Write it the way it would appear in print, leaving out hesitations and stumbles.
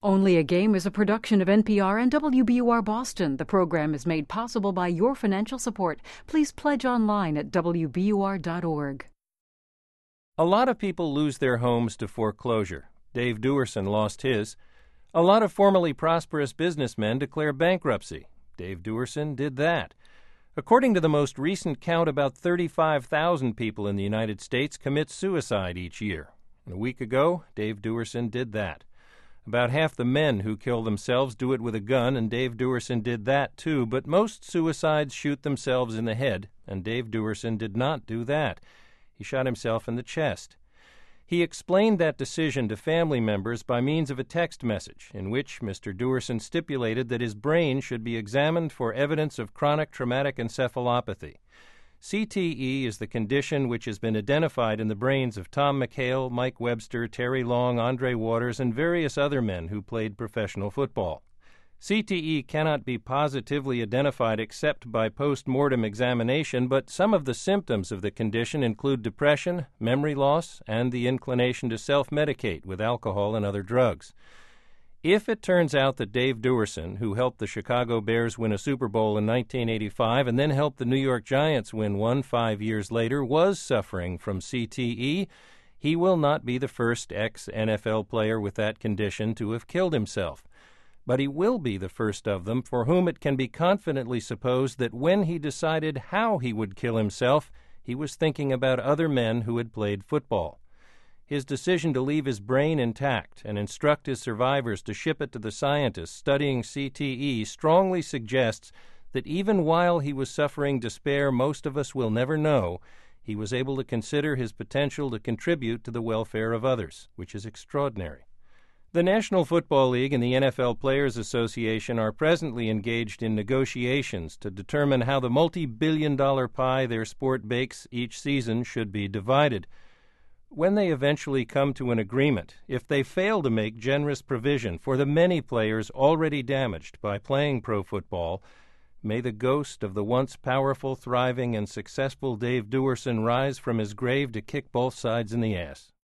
Only a Game is a production of NPR and WBUR Boston. The program is made possible by your financial support. Please pledge online at WBUR.org. A lot of people lose their homes to foreclosure. Dave Duerson lost his. A lot of formerly prosperous businessmen declare bankruptcy. Dave Duerson did that. According to the most recent count, about 35,000 people in the United States commit suicide each year. And a week ago, Dave Duerson did that. About half the men who kill themselves do it with a gun, and Dave Duerson did that too, but most suicides shoot themselves in the head, and Dave Duerson did not do that. He shot himself in the chest. He explained that decision to family members by means of a text message, in which Mr. Duerson stipulated that his brain should be examined for evidence of chronic traumatic encephalopathy. CTE is the condition which has been identified in the brains of Tom McHale, Mike Webster, Terry Long, Andre Waters, and various other men who played professional football. CTE cannot be positively identified except by post-mortem examination, but some of the symptoms of the condition include depression, memory loss, and the inclination to self-medicate with alcohol and other drugs. If it turns out that Dave Duerson, who helped the Chicago Bears win a Super Bowl in 1985 and then helped the New York Giants win one 5 years later, was suffering from CTE, he will not be the first ex-NFL player with that condition to have killed himself. But he will be the first of them for whom it can be confidently supposed that when he decided how he would kill himself, he was thinking about other men who had played football. His decision to leave his brain intact and instruct his survivors to ship it to the scientists studying CTE strongly suggests that even while he was suffering despair most of us will never know, he was able to consider his potential to contribute to the welfare of others, which is extraordinary. The National Football League and the NFL Players Association are presently engaged in negotiations to determine how the multi-billion-dollar pie their sport bakes each season should be divided. When they eventually come to an agreement, if they fail to make generous provision for the many players already damaged by playing pro football, may the ghost of the once powerful, thriving, and successful Dave Duerson rise from his grave to kick both sides in the ass.